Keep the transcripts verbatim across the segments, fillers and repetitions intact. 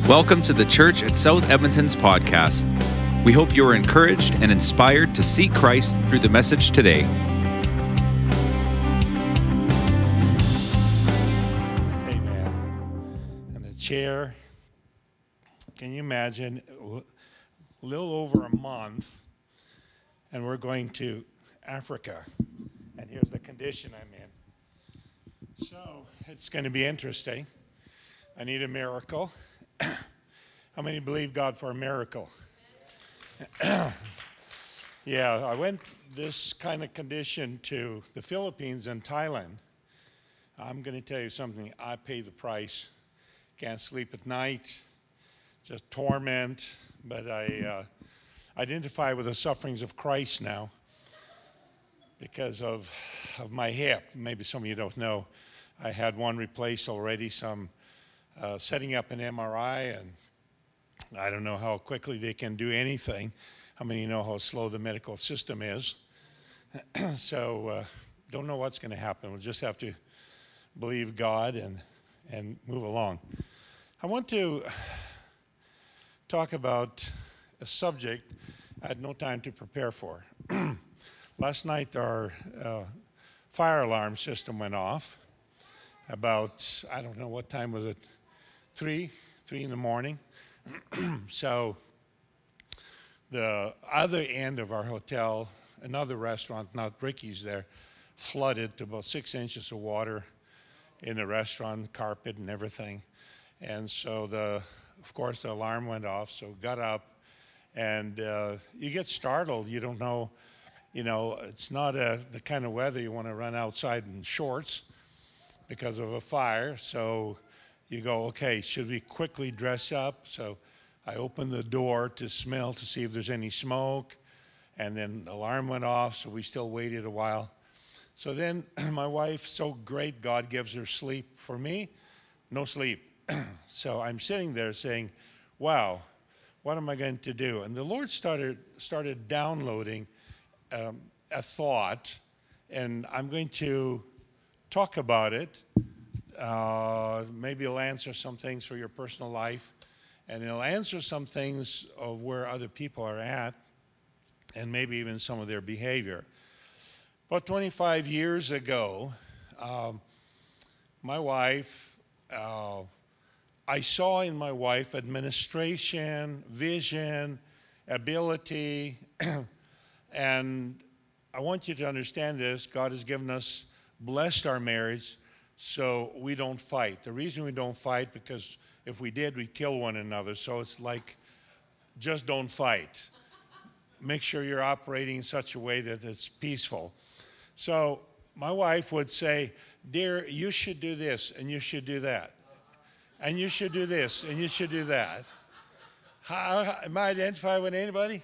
Welcome to the Church at South Edmonton's podcast. We hope you are encouraged and inspired to seek Christ through the message today. Amen. And the chair, can you imagine, a little over a month, and we're going to Africa, and here's the condition I'm in. So it's going to be interesting. I need a miracle. How many believe God for a miracle? Yeah, I went this kind of condition to the Philippines and Thailand. I'm going to tell you something. I pay the price. Can't sleep at night. Just torment. But I uh, identify with the sufferings of Christ now because of, of my hip. Maybe some of you don't know. I had one replaced already, some Uh, setting up an M R I, and I don't know how quickly they can do anything. How many know how slow the medical system is? so uh, don't know what's going to happen. We'll just have to believe God and, and move along. I want to talk about a subject I had no time to prepare for. Last night our uh, fire alarm system went off about, I don't know what time was it, Three, three in the morning. So the other end of our hotel, another restaurant, not Ricky's there, flooded to about six inches of water in the restaurant, carpet and everything. And so the, of course, the alarm went off. So got up, and uh, you get startled. You don't know, you know, it's not a, the kind of weather you want to run outside in shorts because of a fire. So you go, okay, should we quickly dress up? So I opened the door to smell to see if there's any smoke, and then the alarm went off, so we still waited a while. So then my wife, so great, God gives her sleep. For me, no sleep. So I'm sitting there saying, wow, what am I going to do? And the Lord started started downloading um, a thought, and I'm going to talk about it. Uh, maybe it'll answer some things for your personal life, and it'll answer some things of where other people are at, and maybe even some of their behavior. About twenty-five years ago, um, my wife, uh, I saw in my wife administration, vision, ability, and I want you to understand this. God has given us, blessed our marriage, so we don't fight. The reason we don't fight, because if we did, we'd kill one another. So it's like, just don't fight. Make sure you're operating in such a way that it's peaceful. So my wife would say, dear, you should do this, and you should do that. And you should do this, and you should do that. How, am I identified with anybody?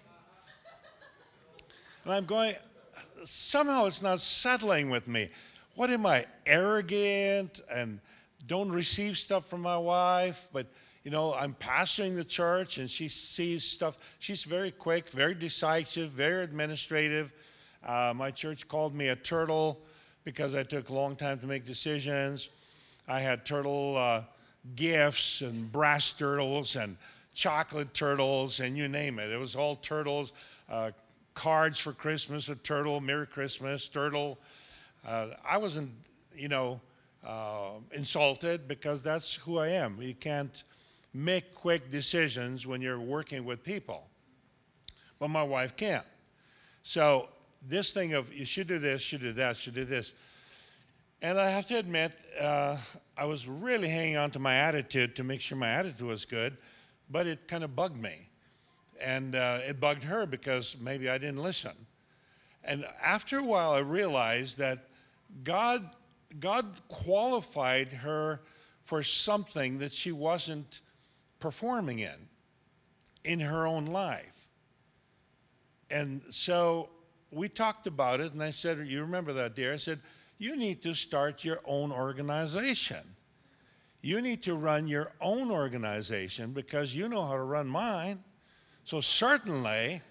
And I'm going, somehow it's not settling with me. What am I, arrogant and don't receive stuff from my wife? But, you know, I'm pastoring the church, and she sees stuff. She's very quick, very decisive, very administrative. Uh, my church called me a turtle because I took a long time to make decisions. I had turtle uh, gifts and brass turtles and chocolate turtles and you name it. It was all turtles. Uh, cards for Christmas, a turtle, Merry Christmas, turtle. Uh, I wasn't, you know, uh, insulted because that's who I am. You can't make quick decisions when you're working with people. But my wife can. So this thing of you should do this, should do that, should do this. And I have to admit, uh, I was really hanging on to my attitude to make sure my attitude was good, but it kind of bugged me. And uh, it bugged her because maybe I didn't listen. And after a while, I realized that God, God qualified her for something that she wasn't performing in, in her own life. And so we talked about it, and I said, you remember that, dear? I said, you need to start your own organization. You need to run your own organization because you know how to run mine. So certainly...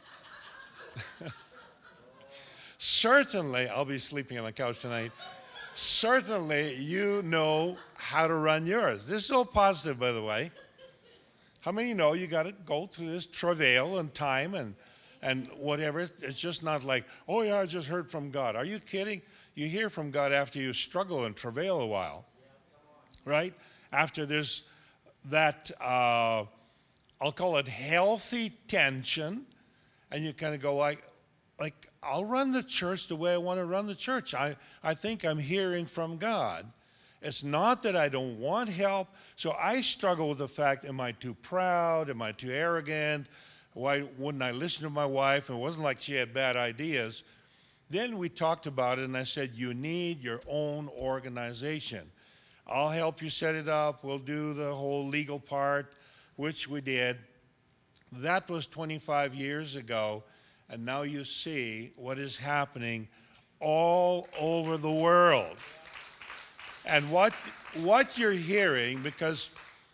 Certainly, I'll be sleeping on the couch tonight. Certainly, you know how to run yours. This is all positive, by the way. How many know you got to go through this travail and time and and whatever? It's just not like, oh yeah, I just heard from God. Are you kidding? You hear from God after you struggle and travail a while, right? After there's that, uh, I'll call it healthy tension, and you kind of go like, like I'll run the church the way I want to run the church. I, I think I'm hearing from God. It's not that I don't want help. So I struggle with the fact, am I too proud? Am I too arrogant? Why wouldn't I listen to my wife? It wasn't like she had bad ideas. Then we talked about it, and I said, you need your own organization. I'll help you set it up. We'll do the whole legal part, which we did. That was twenty-five years ago, and now you see what is happening all over the world. And what what you're hearing, because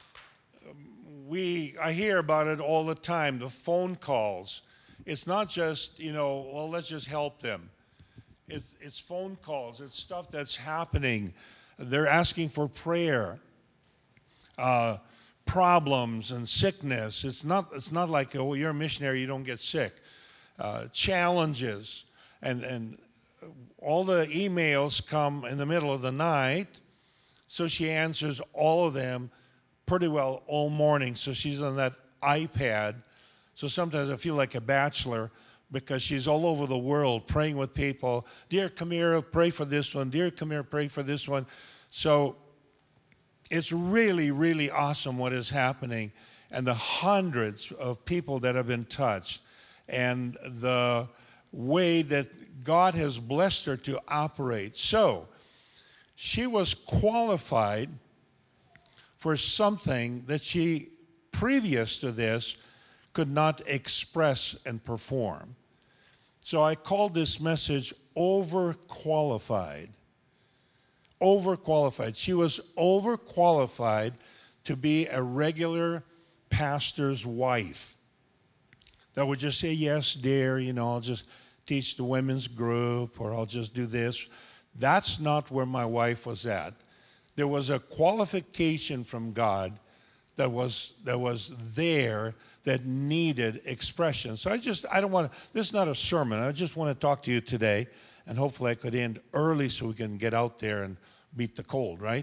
we I hear about it all the time, the phone calls. It's not just, you know, well, let's just help them. It's, it's phone calls. It's stuff that's happening. They're asking for prayer, uh, problems and sickness. It's not, it's not like, oh, you're a missionary, you don't get sick. Uh, challenges. And, and all the emails come in the middle of the night, so she answers all of them pretty well all morning. So she's on that iPad. So sometimes I feel like a bachelor, because she's all over the world praying with people. Dear, come here, pray for this one. Dear, come here, pray for this one. So it's really, really awesome what is happening, and the hundreds of people that have been touched, and the way that God has blessed her to operate. So she was qualified for something that she, previous to this, could not express and perform. So I called this message overqualified. Overqualified. She was overqualified to be a regular pastor's wife that would just say, yes, dear, you know, I'll just teach the women's group, or I'll just do this. That's not where my wife was at. There was a qualification from God that was that was there that needed expression. So I just, I don't want to, this is not a sermon. I just want to talk to you today, and hopefully I could end early so we can get out there and beat the cold, right?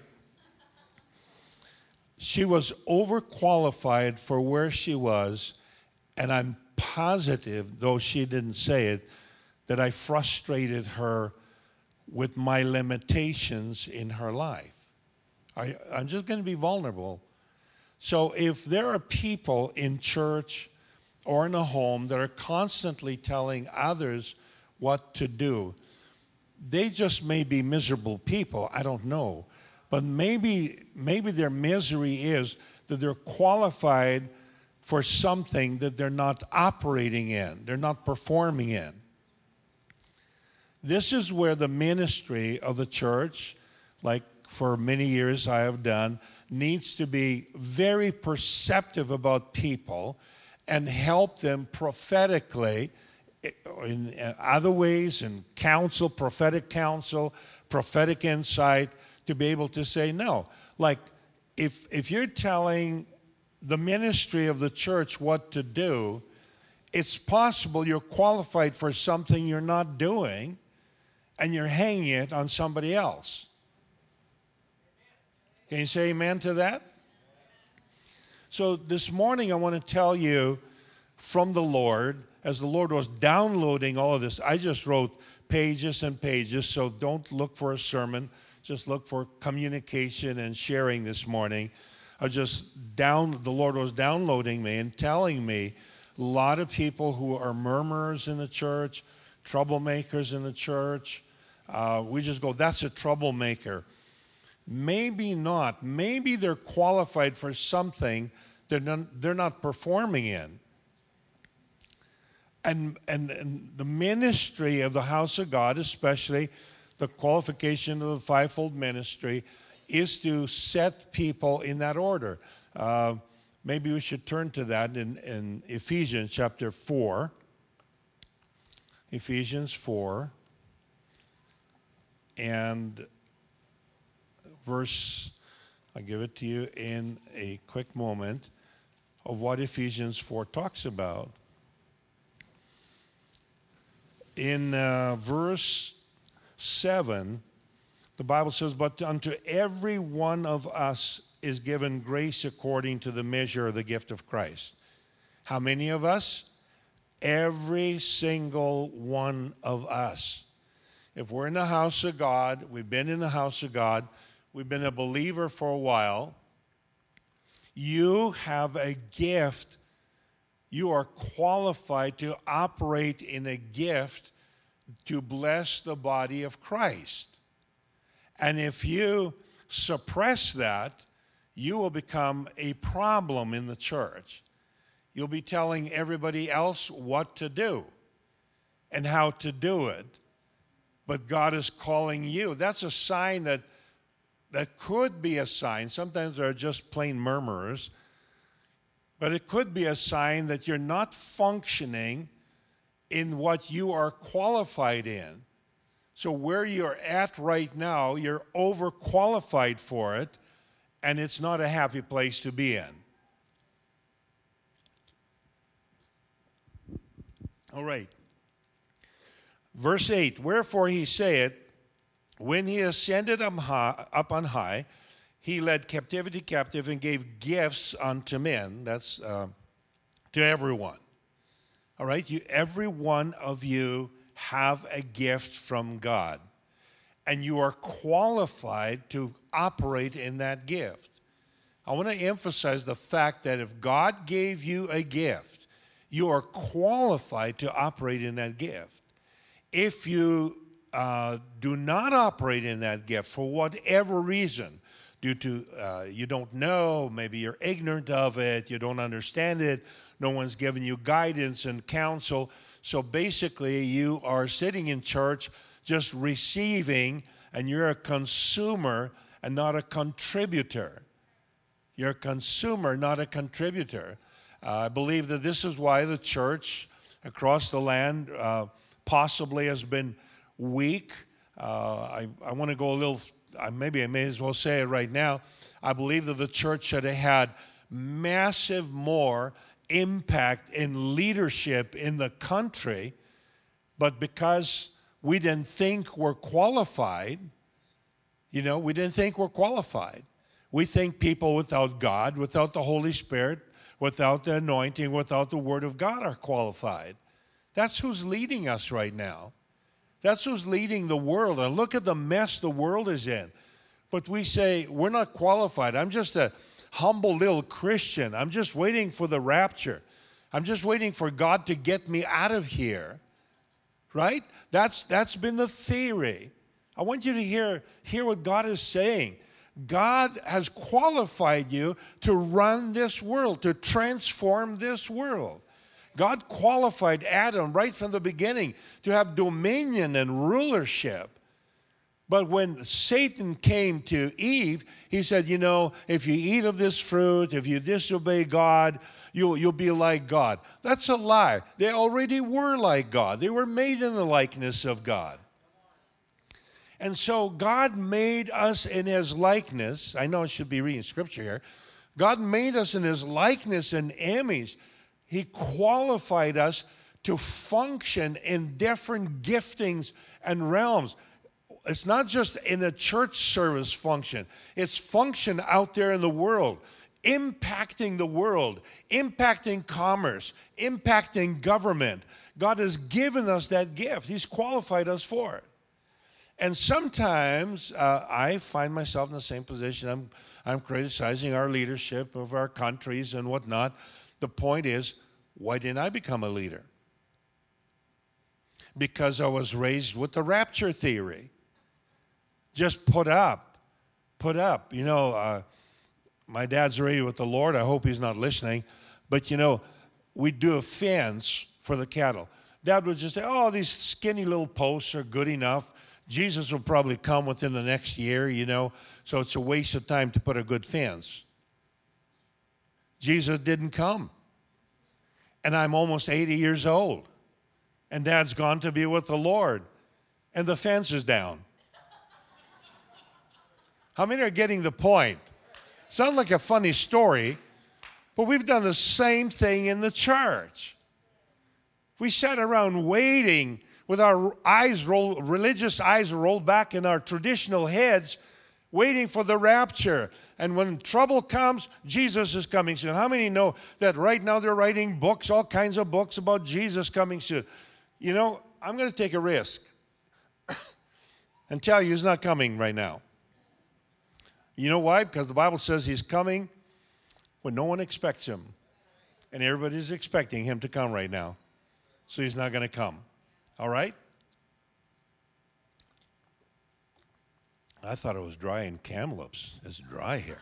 She was overqualified for where she was, and I'm positive, though she didn't say it, that I frustrated her with my limitations in her life. I, I'm just going to be vulnerable. So if there are people in church or in a home that are constantly telling others what to do, they just may be miserable people. I don't know. But maybe, maybe their misery is that they're qualified for something that they're not operating in, they're not performing in. This is where the ministry of the church, like for many years I have done, needs to be very perceptive about people and help them prophetically in other ways, in counsel, prophetic counsel, prophetic insight, to be able to say no. Like if if you're telling the ministry of the church what to do, it's possible you're qualified for something you're not doing, and you're hanging it on somebody else. Can you say amen to that? So this morning I want to tell you from the Lord, as the Lord was downloading all of this, I just wrote pages and pages, so don't look for a sermon, just look for communication and sharing this morning. I just down, the Lord was downloading me and telling me a lot of people who are murmurers in the church, troublemakers in the church, uh, we just go, that's a troublemaker. Maybe not. Maybe they're qualified for something they're not, they're not performing in. And, and, and the ministry of the house of God, especially the qualification of the fivefold ministry, is to set people in that order. Uh, maybe we should turn to that in, in Ephesians chapter four. Ephesians four. And verse, I'll give it to you in a quick moment. of what Ephesians four talks about. In uh, verse seven, the Bible says, "But unto every one of us is given grace according to the measure of the gift of Christ." How many of us? Every single one of us. If we're in the house of God, we've been in the house of God, we've been a believer for a while, you have a gift. You are qualified to operate in a gift to bless the body of Christ. And if you suppress that, you will become a problem in the church. You'll be telling everybody else what to do and how to do it. But God is calling you. That's a sign that that could be a sign. Sometimes they're just plain murmurers. But it could be a sign that you're not functioning in what you are qualified in. So where you're at right now, you're overqualified for it, and it's not a happy place to be in. All right. Verse eight, "Wherefore he saith, when he ascended up on high, he led captivity captive and gave gifts unto men." That's uh, to everyone. All right? You, every one of you have a gift from God. And you are qualified to operate in that gift. I want to emphasize the fact that if God gave you a gift, you are qualified to operate in that gift. If you uh, do not operate in that gift for whatever reason, due to uh, you don't know, maybe you're ignorant of it, you don't understand it, no one's giving you guidance and counsel, so basically you are sitting in church just receiving, and you're a consumer and not a contributor. You're a consumer, not a contributor. Uh, I believe that this is why the church across the land uh, possibly has been weak. Uh, I, I want to go a little, maybe I may as well say it right now. I believe that the church should have had massive more impact in leadership in the country, but because we didn't think we're qualified, you know, we didn't think we're qualified. We think people without God, without the Holy Spirit, without the anointing, without the Word of God are qualified. That's who's leading us right now. That's who's leading the world. And look at the mess the world is in. But we say, we're not qualified. I'm just a humble little Christian. I'm just waiting for the rapture. I'm just waiting for God to get me out of here. Right? That's, that's been the theory. I want you to hear, hear what God is saying. God has qualified you to run this world, to transform this world. God qualified Adam right from the beginning to have dominion and rulership. But when Satan came to Eve, he said, you know, if you eat of this fruit, if you disobey God, you'll, you'll be like God. That's a lie. They already were like God. They were made in the likeness of God. And so God made us in His likeness. I know I should be reading scripture here. God made us in His likeness and image. He qualified us to function in different giftings and realms. It's not just in a church service function. It's function out there in the world, impacting the world, impacting commerce, impacting government. God has given us that gift. He's qualified us for it. And sometimes uh, I find myself in the same position. I'm, I'm criticizing our leadership of our countries and whatnot. The point is, why didn't I become a leader? Because I was raised with the rapture theory. Just put up, put up. You know, uh, my dad's already with the Lord. I hope he's not listening. But, you know, we'd do a fence for the cattle. Dad would just say, oh, these skinny little posts are good enough. Jesus will probably come within the next year, you know, so it's a waste of time to put a good fence. Jesus didn't come. And I'm almost eighty years old. And Dad's gone to be with the Lord. And the fence is down. How many are getting the point? Sounds like a funny story, But we've done the same thing in the church. We sat around waiting with our eyes roll, religious eyes rolled back in our traditional heads, waiting for the rapture. And when trouble comes, Jesus is coming soon. How many know that right now they're writing books, all kinds of books about Jesus coming soon? You know, I'm going to take a risk and tell you he's not coming right now. You know why? Because the Bible says he's coming when no one expects him. And everybody's expecting him to come right now. So he's not going to come. All right? I thought it was dry in Kamloops. It's dry here.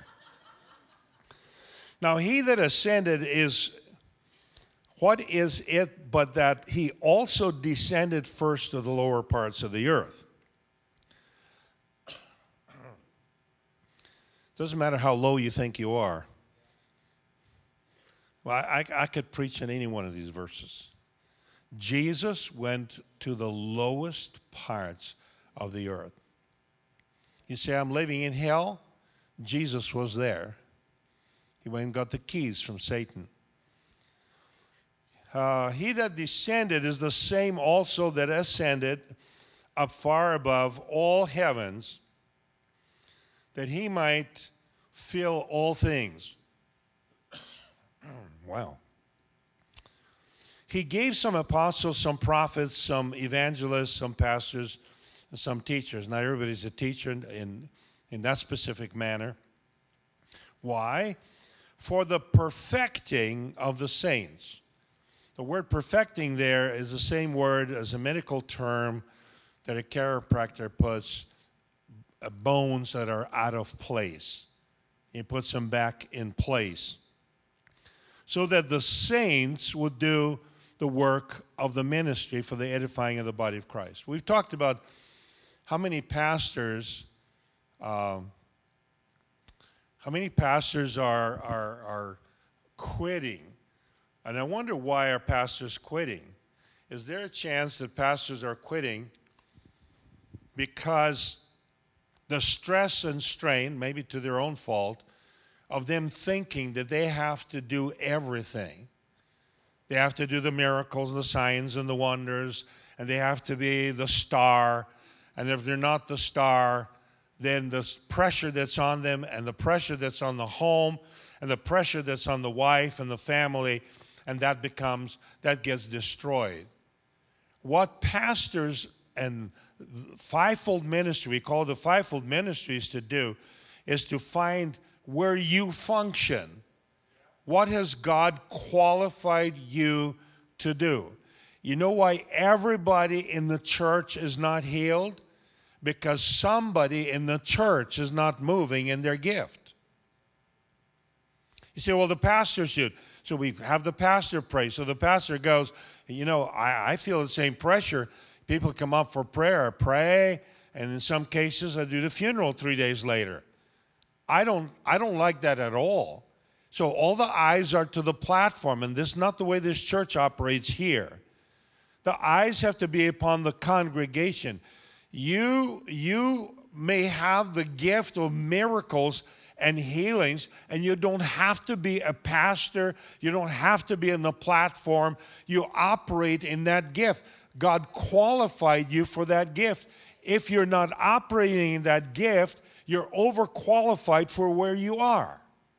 Now, he that ascended is, what is it but that he also descended first to the lower parts of the earth? Doesn't matter how low you think you are. Well, I, I could preach in any one of these verses. Jesus went to the lowest parts of the earth. You say, I'm living in hell? Jesus was there. He went and got the keys from Satan. Uh, he that descended is the same also that ascended up far above all heavens, that he might fill all things. Wow. He gave some apostles, some prophets, some evangelists, some pastors, and some teachers. Not everybody's a teacher in, in that specific manner. Why? For the perfecting of the saints. The word perfecting there is the same word as a medical term that a chiropractor puts bones that are out of place. He puts them back in place. So that the saints would do the work of the ministry for the edifying of the body of Christ. We've talked about how many pastors, um, how many pastors are, are, are quitting. And I wonder why are pastors quitting? Is there a chance that pastors are quitting because the stress and strain, maybe to their own fault, of them thinking that they have to do everything? They have to do the miracles, the signs, and the wonders, and they have to be the star. And if they're not the star, then the pressure that's on them and the pressure that's on the home and the pressure that's on the wife and the family, and that becomes, that gets destroyed. What pastors and fivefold ministry, we call the fivefold ministries to do, is to find where you function. What has God qualified you to do? You know why everybody in the church is not healed? Because somebody in the church is not moving in their gift. You say, well, the pastor should. So we have the pastor pray. So the pastor goes, you know, I, I feel the same pressure. People come up for prayer, pray, and in some cases I do the funeral three days later. I don't, I don't like that at all. So all the eyes are to the platform, and this is not the way this church operates here. The eyes have to be upon the congregation. You, you may have the gift of miracles and healings, and you don't have to be a pastor. You don't have to be in the platform. You operate in that gift. God qualified you for that gift. If you're not operating in that gift, you're overqualified for where you are.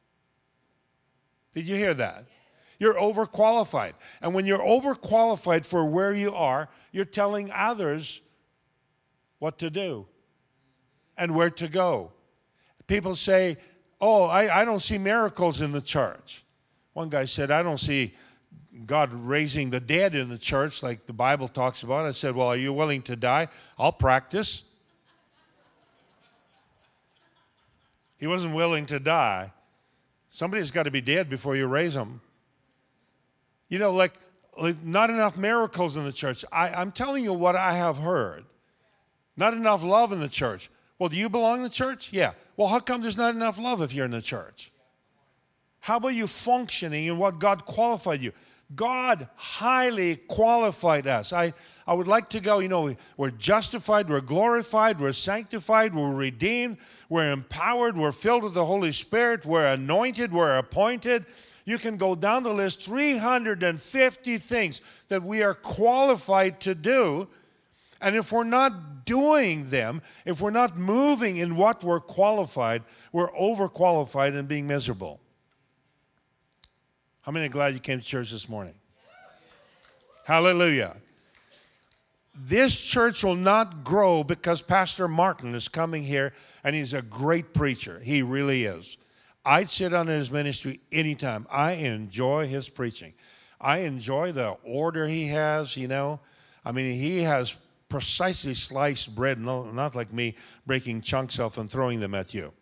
Did you hear that? You're overqualified. And when you're overqualified for where you are, you're telling others what to do and where to go. People say, oh, I, I don't see miracles in the church. One guy said, I don't see God raising the dead in the church like the Bible talks about. I said, well, are you willing to die? I'll practice. He wasn't willing to die. Somebody's got to be dead before you raise them. You know, like, like not enough miracles in the church. I, I'm telling you what I have heard. Not enough love in the church. Well, do you belong in the church? Yeah. Well, how come there's not enough love if you're in the church? How about you functioning in what God qualified you? God highly qualified us. I, I would like to go, you know, we're justified, we're glorified, we're sanctified, we're redeemed, we're empowered, we're filled with the Holy Spirit, we're anointed, we're appointed. You can go down the list, three hundred fifty things that we are qualified to do. And if we're not doing them, if we're not moving in what we're qualified, we're overqualified and being miserable. How many are glad you came to church this morning? Hallelujah. This church will not grow because Pastor Martin is coming here and he's a great preacher. He really is. I'd sit under his ministry anytime. I enjoy his preaching. I enjoy the order he has, you know. I mean, he has precisely sliced bread, no, not like me breaking chunks off and throwing them at you.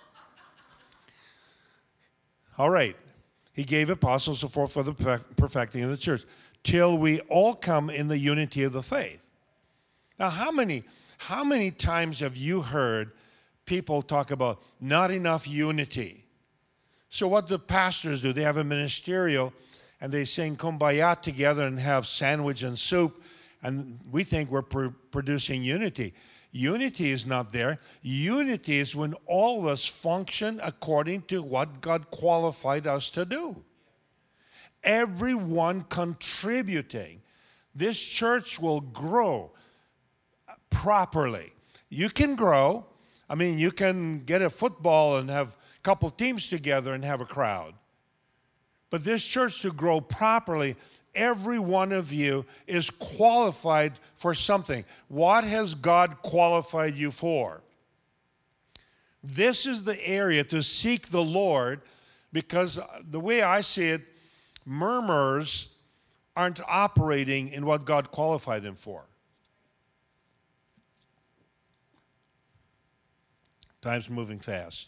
All right. He gave apostles so forth for the perfecting of the church, till we all come in the unity of the faith. Now, how many, how many times have you heard people talk about not enough unity? So what do pastors do? They have a ministerial, and they sing Kumbaya together and have sandwich and soup, and we think we're pr- producing unity. Unity is not there. Unity is when all of us function according to what God qualified us to do. Everyone contributing. This church will grow properly. You can grow. I mean, you can get a football and have a couple teams together and have a crowd. But this church to grow properly, every one of you is qualified for something. What has God qualified you for? This is the area to seek the Lord, because the way I see it, murmurers aren't operating in what God qualified them for. Time's moving fast.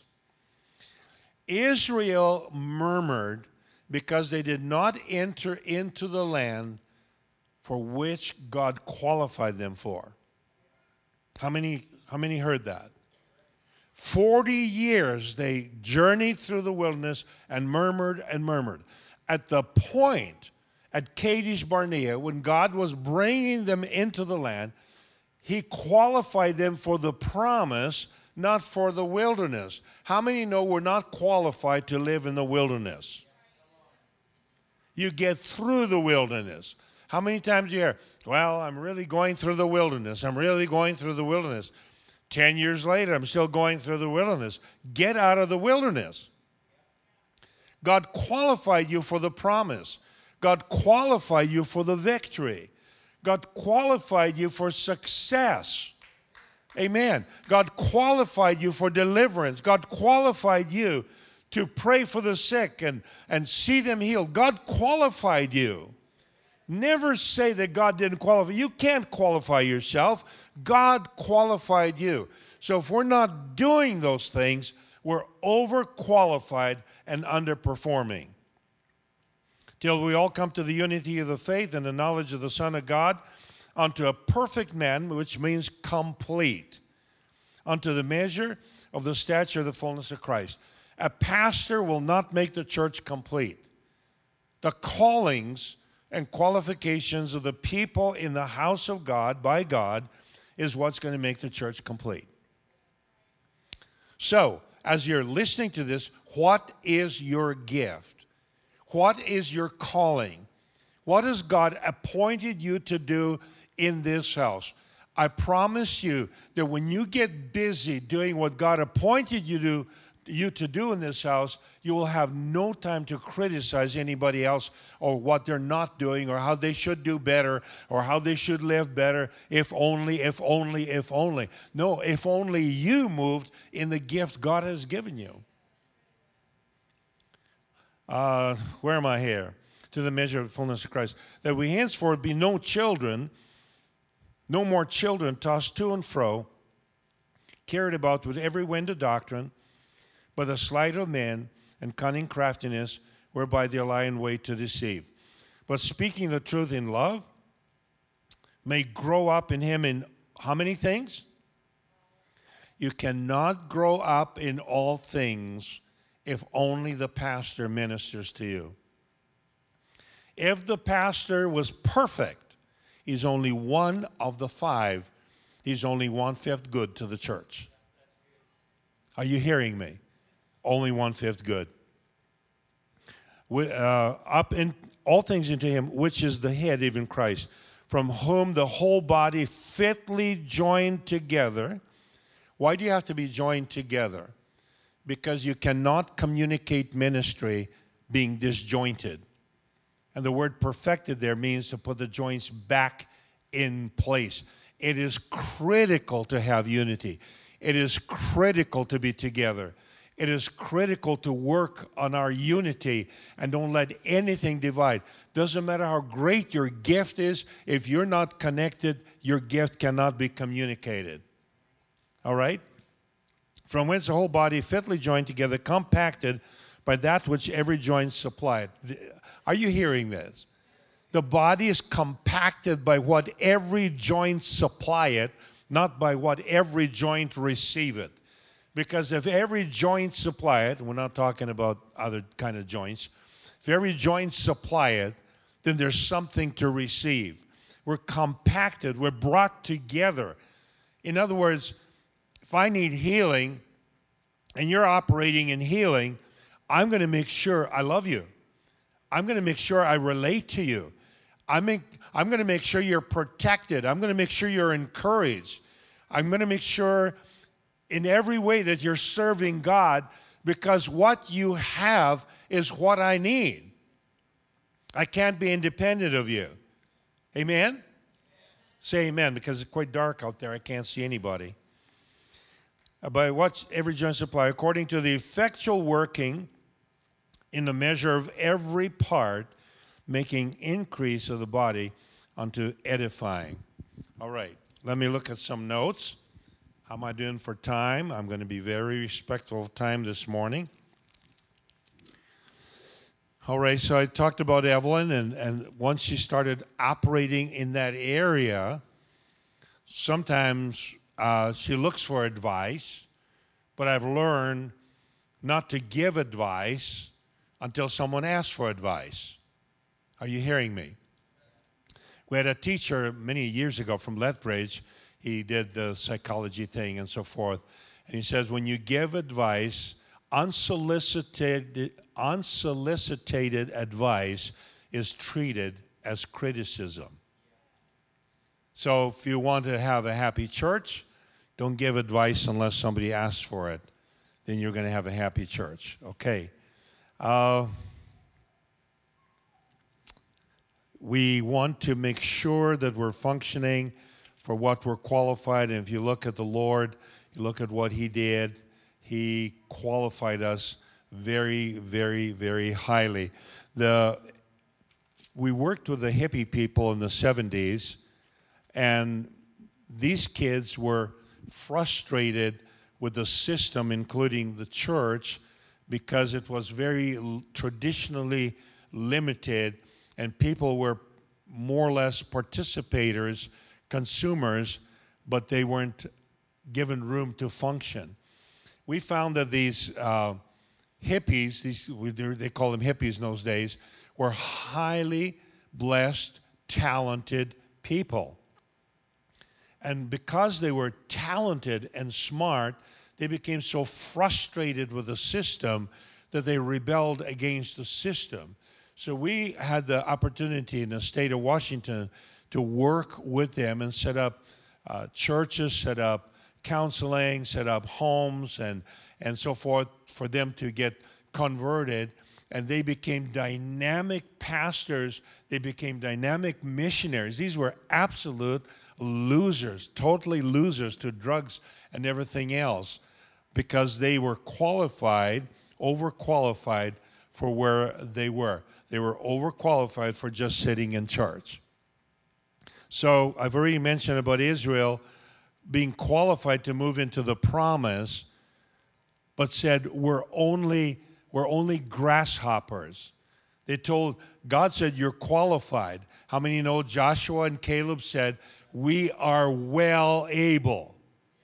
Israel murmured because they did not enter into the land for which God qualified them for. How many, how many heard that? Forty years they journeyed through the wilderness and murmured and murmured. At the point at Kadesh Barnea, when God was bringing them into the land, he qualified them for the promise, not for the wilderness. How many know we're not qualified to live in the wilderness? You get through the wilderness. How many times do you hear, well, I'm really going through the wilderness. I'm really going through the wilderness. Ten years later, I'm still going through the wilderness. Get out of the wilderness. God qualified you for the promise. God qualified you for the victory. God qualified you for success. Amen. God qualified you for deliverance. God qualified you to pray for the sick and, and see them healed. God qualified you. Never say that God didn't qualify. You can't qualify yourself. God qualified you. So if we're not doing those things, we're overqualified and underperforming. Till we all come to the unity of the faith and the knowledge of the Son of God, unto a perfect man, which means complete, unto the measure of the stature of the fullness of Christ. A pastor will not make the church complete. The callings and qualifications of the people in the house of God, by God, is what's going to make the church complete. So, as you're listening to this, what is your gift? What is your calling? What has God appointed you to do in this house? I promise you that when you get busy doing what God appointed you to you to do in this house, you will have no time to criticize anybody else or what they're not doing or how they should do better or how they should live better, if only, if only, if only. No, if only you moved in the gift God has given you. Uh, where am I here? To the measure of the fullness of Christ. That we henceforth be no children, no more children tossed to and fro, carried about with every wind of doctrine, by the sleight of men and cunning craftiness, whereby they lie in wait to deceive. But speaking the truth in love, may grow up in him in how many things? You cannot grow up in all things if only the pastor ministers to you. If the pastor was perfect, he's only one of the five. He's only one-fifth good to the church. Are you hearing me? Only one-fifth good. We, uh, up in all things into him, which is the head, even Christ, from whom the whole body fitly joined together. Why do you have to be joined together? Because you cannot communicate ministry being disjointed. And the word perfected there means to put the joints back in place. It is critical to have unity. It is critical to be together. It is critical to work on our unity and don't let anything divide. Doesn't matter how great your gift is, if you're not connected, your gift cannot be communicated. All right? From whence the whole body fitly joined together, compacted by that which every joint supplied. Are you hearing this? The body is compacted by what every joint supply it, not by what every joint receive it. Because if every joint supply it, we're not talking about other kind of joints, if every joint supply it, then there's something to receive. We're compacted, we're brought together. In other words, if I need healing and you're operating in healing, I'm going to make sure I love you. I'm going to make sure I relate to you. I make, I'm going to make sure you're protected. I'm going to make sure you're encouraged. I'm going to make sure in every way that you're serving God, because what you have is what I need. I can't be independent of you. Amen? Say amen, because it's quite dark out there. I can't see anybody. By what every joint supply, according to the effectual working in the measure of every part, making increase of the body unto edifying. All right, let me look at some notes. How am I doing for time? I'm going to be very respectful of time this morning. All right, so I talked about Evelyn, and, and once she started operating in that area, sometimes uh, she looks for advice, but I've learned not to give advice until someone asks for advice. Are you hearing me? We had a teacher many years ago from Lethbridge. He did the psychology thing and so forth. And he says, when you give advice, unsolicited, unsolicited advice is treated as criticism. So if you want to have a happy church, don't give advice unless somebody asks for it. Then you're going to have a happy church. Okay. Uh, we want to make sure that we're functioning for what we're qualified. And if you look at the Lord, you look at what he did, he qualified us very, very, very highly. The, we worked with the hippie people in the seventies, and these kids were frustrated with the system, including the church, because it was very traditionally limited, and people were more or less participators, consumers, but they weren't given room to function. We found that these uh, hippies, these, they call them hippies in those days, were highly blessed, talented people. And because they were talented and smart, they became so frustrated with the system that they rebelled against the system. So we had the opportunity in the state of Washington to work with them and set up uh, churches, set up counseling, set up homes, and, and so forth for them to get converted. And they became dynamic pastors. They became dynamic missionaries. These were absolute losers, totally losers to drugs and everything else, because they were qualified, overqualified for where they were. They were overqualified for just sitting in church. So I've already mentioned about Israel being qualified to move into the promise, but said we're only we're only grasshoppers. They told, God said, you're qualified. How many know Joshua and Caleb said, we are well able?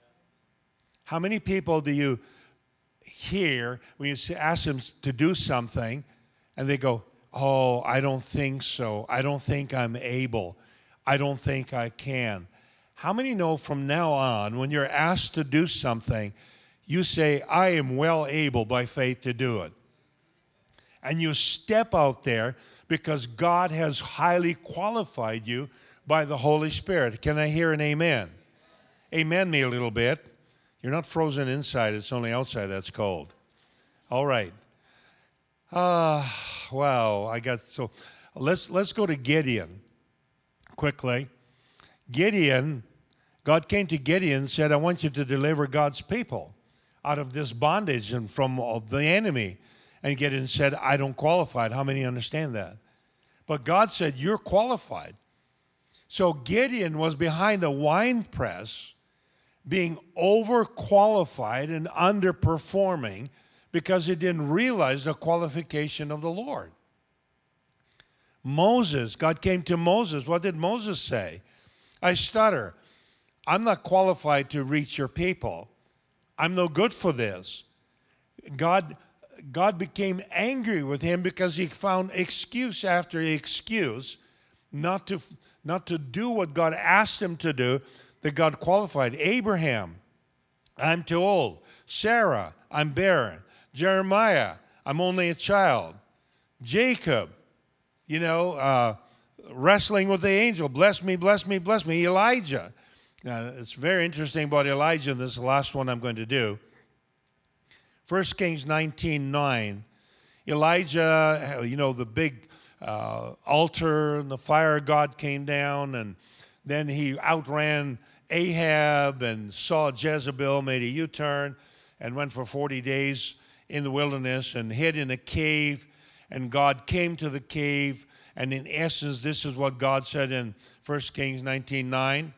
How many people do you hear when you ask them to do something, and they go, Oh, I don't think so. I don't think I'm able. I don't think I can. How many know from now on, when you're asked to do something, you say, I am well able by faith to do it. And you step out there because God has highly qualified you by the Holy Spirit. Can I hear an amen? Amen me a little bit. You're not frozen inside. It's only outside that's cold. All right. Ah, uh, wow. I got so. Let's let's go to Gideon quickly. Gideon, God came to Gideon and said, I want you to deliver God's people out of this bondage and from the enemy. And Gideon said, I don't qualify. How many understand that? But God said, you're qualified. So Gideon was behind a wine press, being overqualified and underperforming because he didn't realize the qualification of the Lord. Moses, God came to Moses. What did Moses say? I stutter. I'm not qualified to reach your people. I'm no good for this. God, God became angry with him because he found excuse after excuse not to, not to do what God asked him to do that God qualified. Abraham, I'm too old. Sarah, I'm barren. Jeremiah, I'm only a child. Jacob, you know, uh, wrestling with the angel. Bless me, bless me, bless me. Elijah. Now, it's very interesting about Elijah, and this is the last one I'm going to do. First Kings nineteen nine. Elijah, you know, the big uh, altar and the fire of God came down, and then he outran Ahab and saw Jezebel, made a U-turn, and went for forty days in the wilderness and hid in a cave. And God came to the cave, and in essence, this is what God said in First Kings nineteen nine.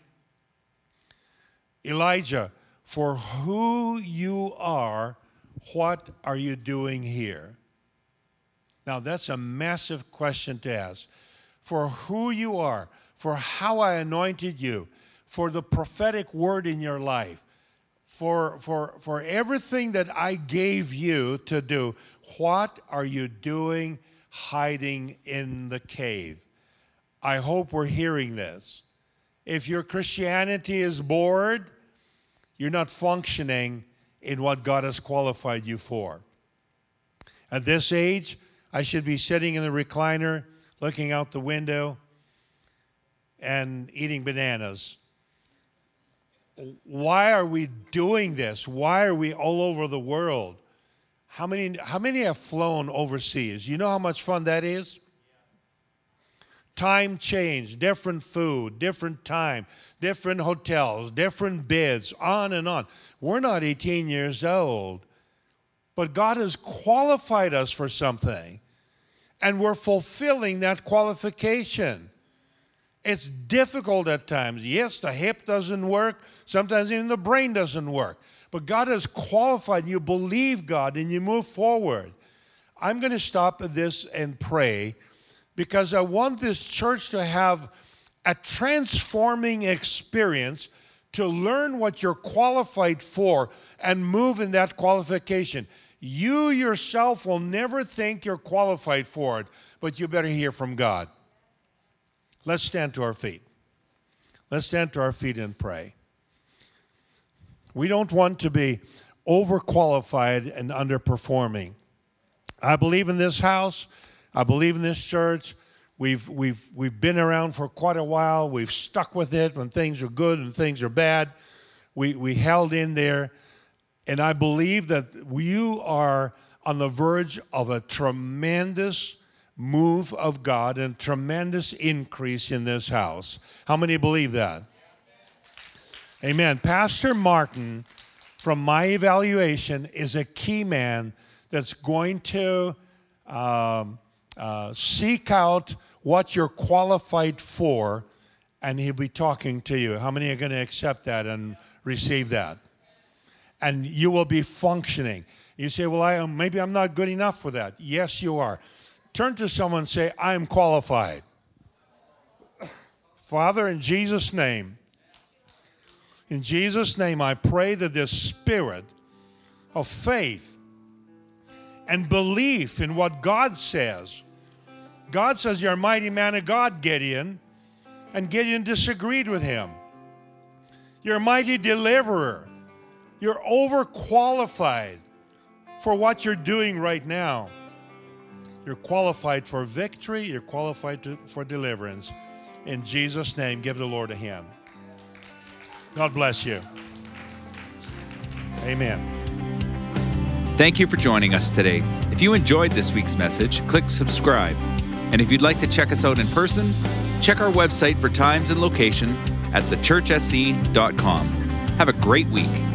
Elijah, for who you are, what are you doing here? Now, that's a massive question to ask. For who you are, for how I anointed you, for the prophetic word in your life, for, for, for everything that I gave you to do, what are you doing hiding in the cave? I hope we're hearing this. If your Christianity is bored, you're not functioning in what God has qualified you for. At this age, I should be sitting in the recliner, looking out the window, and eating bananas. Why are we doing this? Why are we all over the world? How many, how many have flown overseas? You know how much fun that is? Time change, different food, different time, different hotels, different bids, on and on. We're not eighteen years old, but God has qualified us for something, and we're fulfilling that qualification. It's difficult at times. Yes, the hip doesn't work. Sometimes even the brain doesn't work. But God has qualified, and you believe God, and you move forward. I'm going to stop at this and pray, because I want this church to have a transforming experience to learn what you're qualified for and move in that qualification. You yourself will never think you're qualified for it, but you better hear from God. Let's stand to our feet. Let's stand to our feet and pray. We don't want to be overqualified and underperforming. I believe in this house. I believe in this church. We've, we've, we've been around for quite a while. We've stuck with it when things are good and things are bad. We, we held in there. And I believe that you are on the verge of a tremendous move of God and tremendous increase in this house. How many believe that? Amen. Pastor Martin, from my evaluation, is a key man that's going to um, uh, seek out what you're qualified for, and he'll be talking to you. How many are going to accept that and receive that? And you will be functioning. You say, well, I am, maybe I'm not good enough for that. Yes, you are. Turn to someone and say, I am qualified. Father, in Jesus' name, in Jesus' name, I pray that this spirit of faith and belief in what God says God says, you're a mighty man of God, Gideon. And Gideon disagreed with him. You're a mighty deliverer. You're overqualified for what you're doing right now. You're qualified for victory. You're qualified to, for deliverance. In Jesus' name, give the Lord a hand. God bless you. Amen. Thank you for joining us today. If you enjoyed this week's message, click subscribe. And if you'd like to check us out in person, check our website for times and location at the church s c dot com. Have a great week.